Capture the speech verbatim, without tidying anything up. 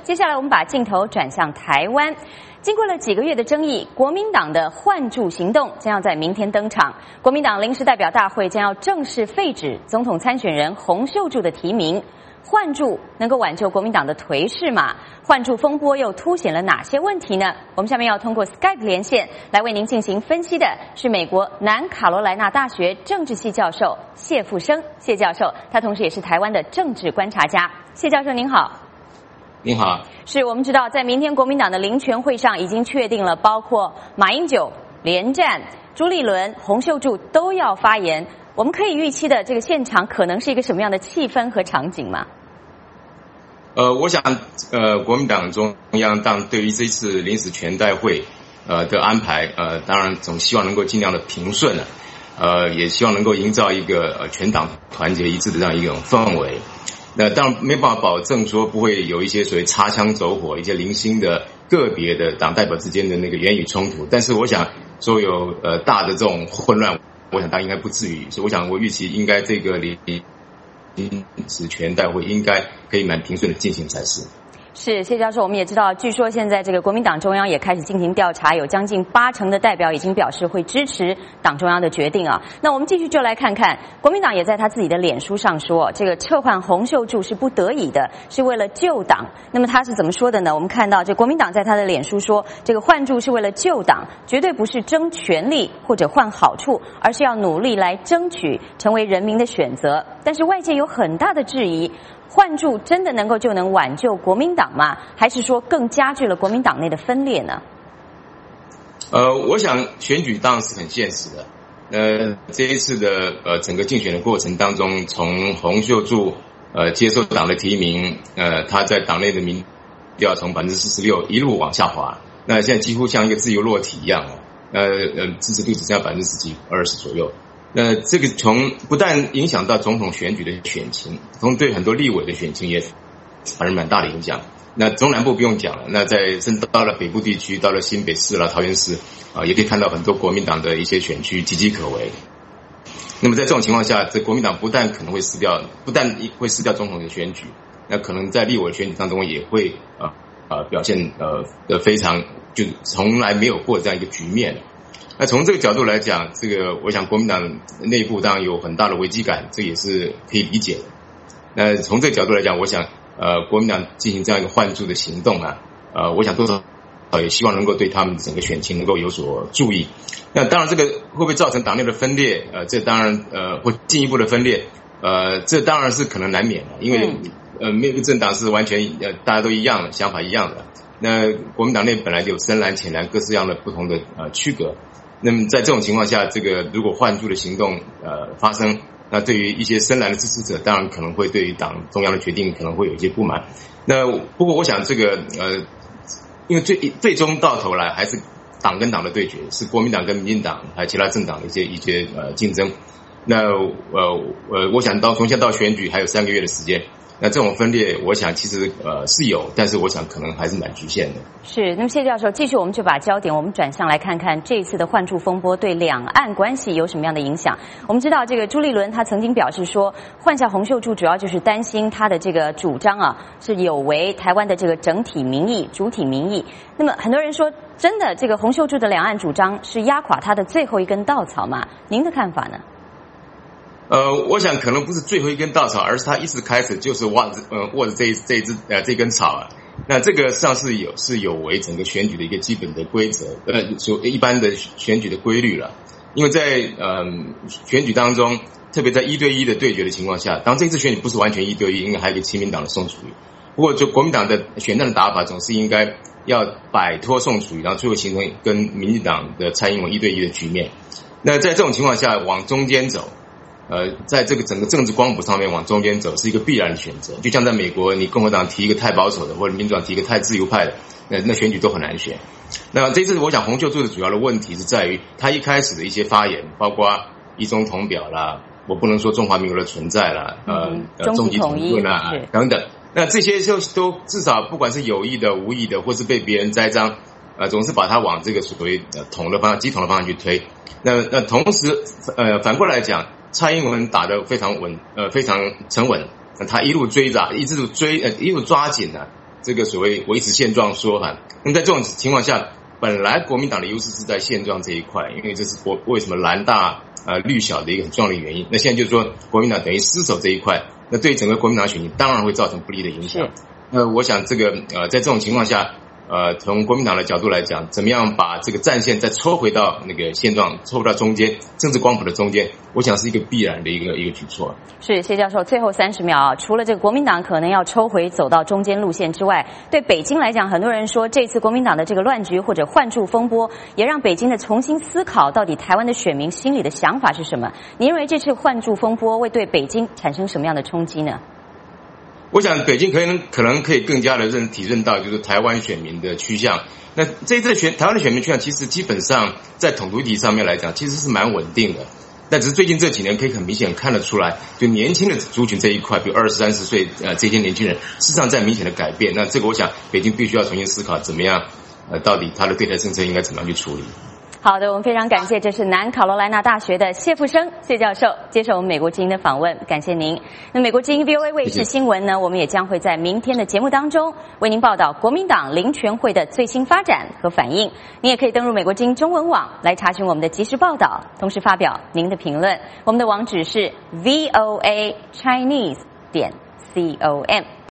接下来我们把镜头转向台湾。经过了几个月的争议，国民党的换柱行动将要在明天登场。国民党临时代表大会将要正式废止总统参选人洪秀柱的提名。换柱能够挽救国民党的颓势吗？换柱风波又凸显了哪些问题呢？我们下面要通过 Skype 连线来为您进行分析的是美国南卡罗来纳大学政治系教授谢富生谢教授，他同时也是台湾的政治观察家。谢教授您好。 您好。 是我们知道，在明天国民党的临权会上已经确定了，包括马英九、连战、朱立伦、洪秀柱都要发言。我们可以预期的这个现场可能是一个什么样的气氛和场景吗？ 呃，我想，呃，国民党中央当对于这次临时全代会呃的安排，呃，当然总希望能够尽量的平顺了，呃，也希望能够营造一个呃全党团结一致的这样一种氛围。那当然没办法保证说不会有一些所谓擦枪走火、一些零星的个别的党代表之间的那个言语冲突，但是我想说有呃大的这种混乱，我想他应该不至于，所以我想我预期应该这个临时全代会应该可以蛮平顺的进行才是。 是谢教授，我们也知道，据说现在这个国民党中央也开始进行调查，有将近八成的代表已经表示会支持党中央的决定啊。那我们继续就来看看，国民党也在他自己的脸书上说，这个撤换洪秀柱是不得已的，是为了救党。那么他是怎么说的呢？我们看到这国民党在他的脸书说，这个换柱是为了救党，绝对不是争权力或者换好处，而是要努力来争取成为人民的选择。但是外界有很大的质疑，换柱真的能够就能挽救国民党吗？还是说更加剧了国民党内的分裂呢？ 呃，我想选举当然是很现实的。呃，这一次的呃整个竞选的过程当中，从洪秀柱呃接受党的提名，呃他在党内的民调从百分之四十六一路往下滑，那现在几乎像一个自由落体一样，呃呃支持度只剩下百分之十几二十左右。那这个从不但影响到总统选举的选情，从对很多立委的选情也反正蛮大的影响。那中南部不用讲了，那在甚至到了北部地区，到了新北市啦、桃园市啊，也可以看到很多国民党的一些选区岌岌可危。那么在这种情况下，这国民党不但可能会失掉，不但会失掉总统的选举，那可能在立委选举当中也会啊啊表现呃呃非常就从来没有过这样一个局面。那从这个角度来讲，这个我想国民党内部当然有很大的危机感，这也是可以理解的。那从这个角度来讲，我想呃国民党进行这样一个换柱的行动啊，呃我想多少也希望能够对他们整个选情能够有所注意。那当然这个会不会造成党内的分裂，呃这当然呃会进一步的分裂，呃这当然是可能难免的，因为呃没有一个政党是完全呃大家都一样的想法一样的。那国民党内本来就有深蓝浅蓝各式各样的不同的呃区隔。那么在这种情况下，这个如果换柱的行动呃发生，那对于一些深蓝的支持者，当然可能会对于党中央的决定可能会有一些不满。那不过我想这个呃，因为最最终到头来还是党跟党的对决，是国民党跟民进党还有其他政党的一些一些呃竞争。那呃呃，我想到从现在到选举还有三个月的时间。那这种分裂，我想其实呃是有，但是我想可能还是蛮局限的。 是，那么谢教授，继续我们就把焦点我们转向来看看这一次的换柱风波对两岸关系有什么样的影响。我们知道这个朱立伦他曾经表示说，换下洪秀柱主要就是担心他的这个主张啊是有违台湾的这个整体民意、主体民意。那么很多人说，真的这个洪秀柱的两岸主张是压垮他的最后一根稻草吗？您的看法呢？ 呃，我想可能不是最后一根稻草，而是他一直开始就是握着呃握着这一这一只呃这根草啊。那这个上是有是有违整个选举的一个基本的规则，呃，所一般的选举的规律了。因为在呃选举当中，特别在一对一的对决的情况下，当然这次选举不是完全一对一，因为还有一个亲民党的宋楚瑜。不过就国民党的选战的打法，总是应该要摆脱宋楚瑜，然后最后形成跟民进党的蔡英文一对一的局面。那在这种情况下，往中间走。呃，在这个整个政治光谱上面往中间走是一个必然的选择，就像在美国，你共和党提一个太保守的，或者民主党提一个太自由派的，那那选举都很难选。那这次我想洪秀柱的主要的问题是在于他一开始的一些发言，包括一中统表啦，我不能说中华民国的存在啦，呃，呃终极统一啦等等，那这些就都至少不管是有意的、无意的，或是被别人栽赃，呃，总是把它往这个所谓呃统的方向、基统的方向去推。那那同时，呃，反过来讲。蔡英文打得非常稳，呃，非常沉稳。他一路追着，一直追，呃，一路抓紧了这个所谓维持现状说法。那么在这种情况下，本来国民党的优势是在现状这一块，因为这是国为什么蓝大呃绿小的一个很重要的原因。那现在就是说国民党等于失守这一块，那对整个国民党选情当然会造成不利的影响。那我想这个呃在这种情况下。呃，从国民党的角度来讲，怎么样把这个战线再抽回到那个现状，抽回到中间，政治光谱的中间，我想是一个必然的一个一个举措。 是谢教授，最后三十秒啊，除了这个国民党可能要抽回走到中间路线之外，对北京来讲，很多人说这次国民党的这个乱局或者换柱风波，也让北京的重新思考到底台湾的选民心里的想法是什么？你认为这次换柱风波会对北京产生什么样的冲击呢？ 我想北京可能可能可以更加的认体认到就是台湾选民的趋向。那这一次的选台湾的选民趋向，其实基本上在统独议题上面来讲，其实是蛮稳定的。但只是最近这几年可以很明显看得出来，就年轻的族群这一块，比如二十三十岁呃这些年轻人，事实上在明显的改变。那这个我想北京必须要重新思考，怎么样呃到底他的对台政策应该怎么样去处理。 好的，我们非常感谢，这是南卡罗来纳大学的谢富生谢教授接受我们美国之音的访问，感谢您。那美国之音 V O A 卫视新闻呢，我们也将会在明天的节目当中为您报道国民党林全会的最新发展和反应。你也可以登入美国之音中文网来查询我们的即时报道，同时发表您的评论。我们的网址是 V O A Chinese 点 com。